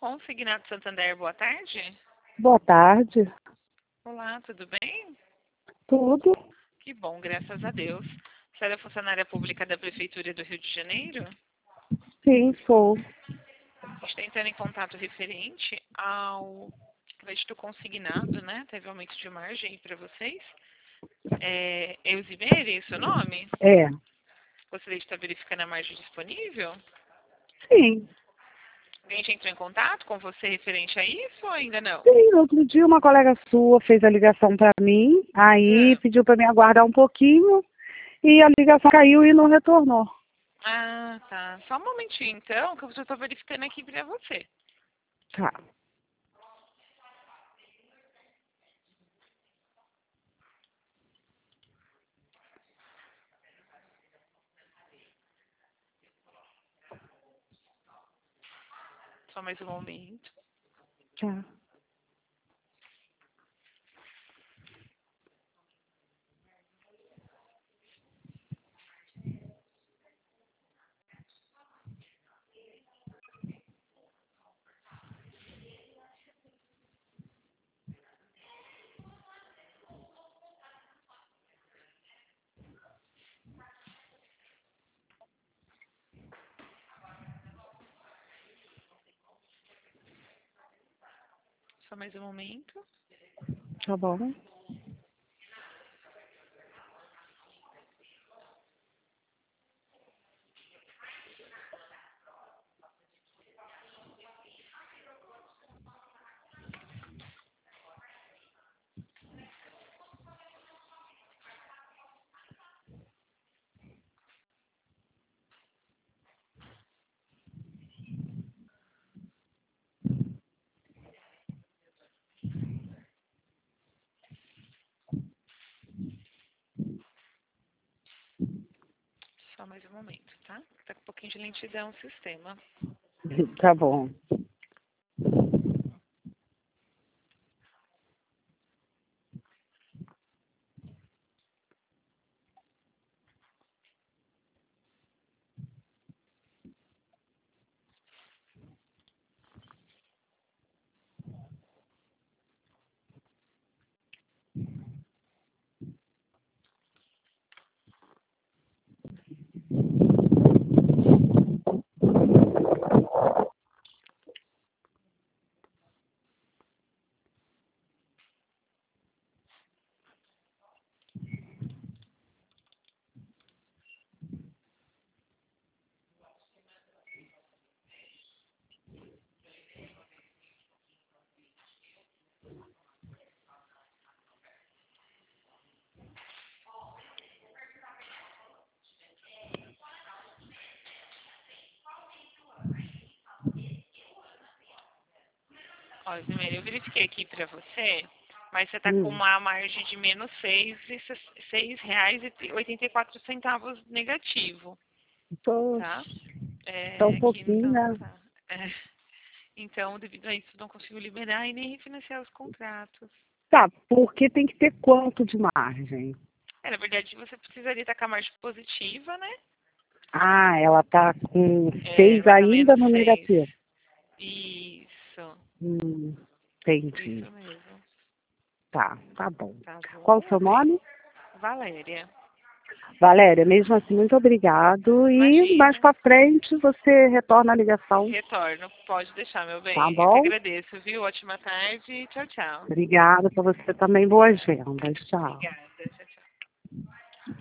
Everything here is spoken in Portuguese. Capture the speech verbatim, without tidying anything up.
Consignado Santander, boa tarde. Boa tarde. Olá, tudo bem? Tudo? Que bom, graças a Deus. Você é funcionária pública da Prefeitura do Rio de Janeiro? Sim, sou. Está entrando em contato referente ao crédito consignado, né? Teve aumento de margem para vocês. É Elzimeire, esse é o nome? É. Gostaria de estar verificando a margem disponível? Sim. Alguém já entrou em contato com você referente a isso ou ainda não? Sim, outro dia uma colega sua fez a ligação para mim, aí Ah, pediu para me aguardar um pouquinho e a ligação caiu e não retornou. ah, tá. Só um momentinho então, que eu já estou verificando aqui para você. Tá. Só mais um momento. Tá. Só mais um momento. Tá bom. Só mais um momento, tá? Tá com um pouquinho de lentidão o sistema. Tá bom. Ó, Zimeira, eu verifiquei aqui pra você, mas você tá com Hum. uma margem de menos seis e seis reais e oitenta e quatro centavos negativo, Tô, tá? tá É, um aqui pouquinho, não né? tá. É, então, devido a isso, não consigo liberar e nem refinanciar os contratos. Tá, porque tem que ter quanto de margem? É, na verdade, você precisaria estar com a margem positiva, né? Ah, ela tá com É, seis mais ou ainda menos no seis. negativo. Isso, Hum, entendi. isso mesmo. Tá, tá bom. Tá Qual o bom? seu nome? Valéria. Valéria, mesmo assim, muito obrigado. E mais Imagina. pra frente você retorna a ligação, Retorno. Pode deixar, meu tá bem. Eu que bom? agradeço, viu? Ótima tarde. Tchau, tchau. Obrigada para você também. Boas vendas. Tchau. Obrigada.